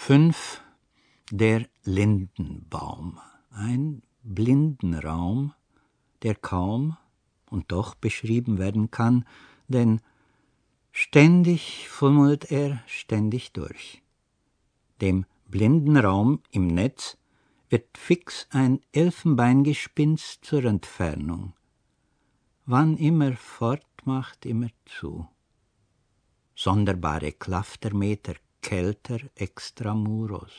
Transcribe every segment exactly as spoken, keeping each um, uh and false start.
Fünf. Der Lindenbaum. Ein Blindenraum, der kaum und doch beschrieben werden kann, denn ständig fummelt er ständig durch. Dem Blindenraum im Netz wird fix ein Elfenbeingespinst zur Entfernung. Wann immer fort, macht immer zu. Sonderbare Klaftermeter kälter extramuros.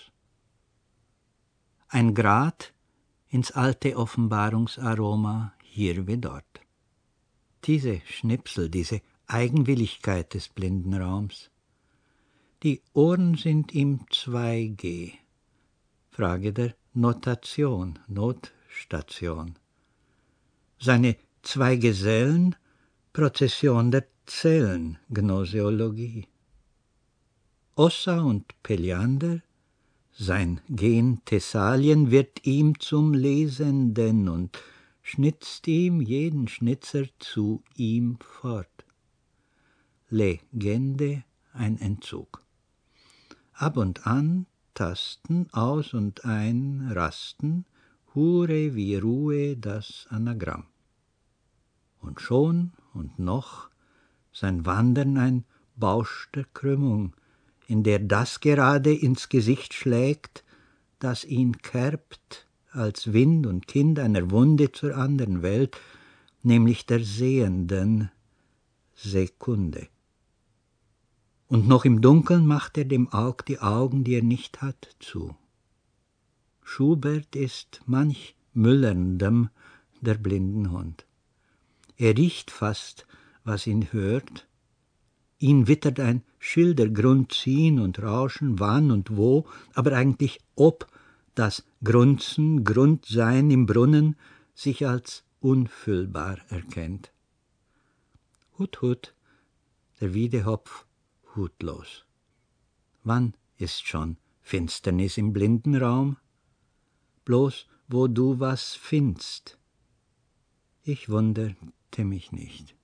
Ein Grat ins alte Offenbarungsaroma hier wie dort. Diese Schnipsel, diese Eigenwilligkeit des Blindenraums. Die Ohren sind ihm zwei G. Frage der Notation, Notstation. Seine zwei Gesellen, Prozession der Zellen, Gnoseologie. Ossa und Peliander, sein Gen Thessalien wird ihm zum Lesenden und schnitzt ihm jeden Schnitzer zu ihm fort. Legende, ein Entzug. Ab und an Tasten, aus und ein, Rasten, Hure wie Ruhe das Anagramm. Und schon und noch sein Wandern ein Bausch der Krümmung, in der das gerade ins Gesicht schlägt, das ihn kerbt, als Wind und Kind einer Wunde zur anderen Welt, nämlich der sehenden Sekunde. Und noch im Dunkeln macht er dem Aug die Augen, die er nicht hat, zu. Schubert ist manch müllerndem der Blindenhund. Er riecht fast, was ihn hört. Ihn wittert ein Schildergrund ziehen und rauschen, wann und wo, aber eigentlich ob das Grunzen, Grundsein im Brunnen sich als unfüllbar erkennt. Hut, hut, der Wiedehopf hutlos. Wann ist schon Finsternis im Blindenraum? Bloß wo du was findst. Ich wunderte mich nicht.